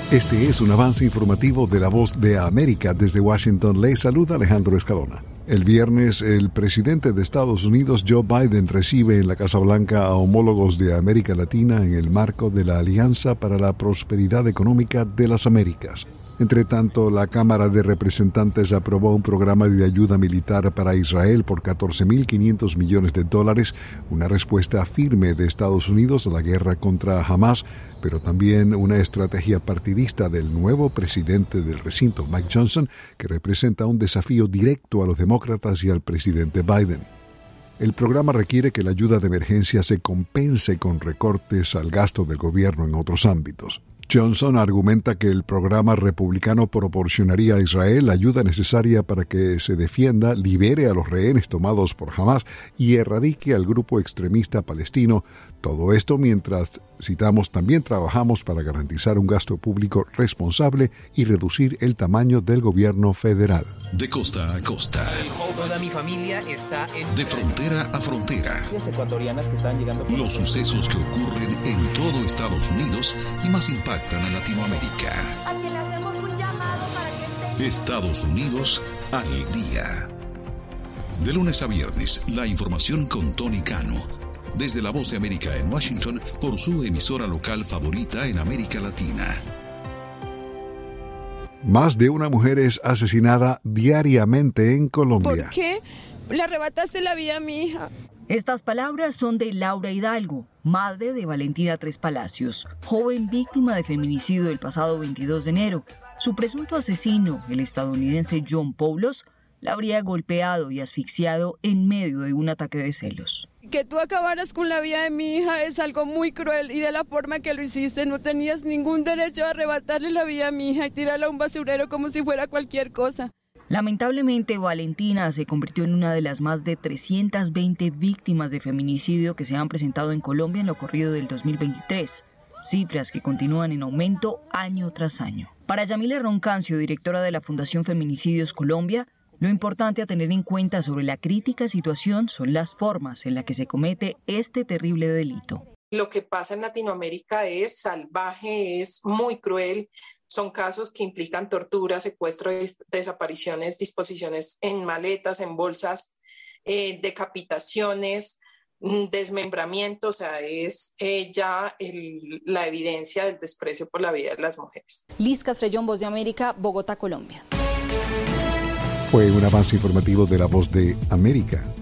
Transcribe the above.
Este es un avance informativo de La Voz de América. Desde Washington les saluda Alejandro Escalona. El viernes, el presidente de Estados Unidos, Joe Biden, recibe en la Casa Blanca a homólogos de América Latina en el marco de la Alianza para la Prosperidad Económica de las Américas. Entre tanto, la Cámara de Representantes aprobó un programa de ayuda militar para Israel por $14.500 millones, una respuesta firme de Estados Unidos a la guerra contra Hamás, pero también una estrategia partidista del nuevo presidente del recinto, Mike Johnson, que representa un desafío directo a los demócratas y al presidente Biden. El programa requiere que la ayuda de emergencia se compense con recortes al gasto del gobierno en otros ámbitos. Johnson argumenta que el programa republicano proporcionaría a Israel la ayuda necesaria para que se defienda, libere a los rehenes tomados por Hamás y erradique al grupo extremista palestino. Todo esto mientras, citamos, también trabajamos para garantizar un gasto público responsable y reducir el tamaño del gobierno federal. De costa a costa. Toda mi familia está en... De frontera a frontera. Las ecuatorianas que están llegando... Los sucesos que ocurren en todo Estados Unidos y más impactan a Latinoamérica. A que le hacemos un llamado para que estén... Estados Unidos al día. De lunes a viernes, la información con Tony Cano. Desde La Voz de América en Washington, por su emisora local favorita en América Latina. Más de una mujer es asesinada diariamente en Colombia. ¿Por qué le arrebataste la vida a mi hija? Estas palabras son de Laura Hidalgo, madre de Valentina Tres Palacios, joven víctima de feminicidio el pasado 22 de enero. Su presunto asesino, el estadounidense John Poulos, la habría golpeado y asfixiado en medio de un ataque de celos. Que tú acabaras con la vida de mi hija es algo muy cruel y de la forma que lo hiciste no tenías ningún derecho a arrebatarle la vida a mi hija y tirarla a un basurero como si fuera cualquier cosa. Lamentablemente, Valentina se convirtió en una de las más de 320 víctimas de feminicidio que se han presentado en Colombia en lo corrido del 2023. Cifras que continúan en aumento año tras año. Para Yamile Roncancio, directora de la Fundación Feminicidios Colombia, lo importante a tener en cuenta sobre la crítica situación son las formas en las que se comete este terrible delito. Lo que pasa en Latinoamérica es salvaje, es muy cruel. Son casos que implican tortura, secuestro, desapariciones, disposiciones en maletas, en bolsas, decapitaciones, desmembramiento. O sea, es ya la evidencia del desprecio por la vida de las mujeres. Liz Castrellón, Voz de América, Bogotá, Colombia. Fue un avance informativo de La Voz de América.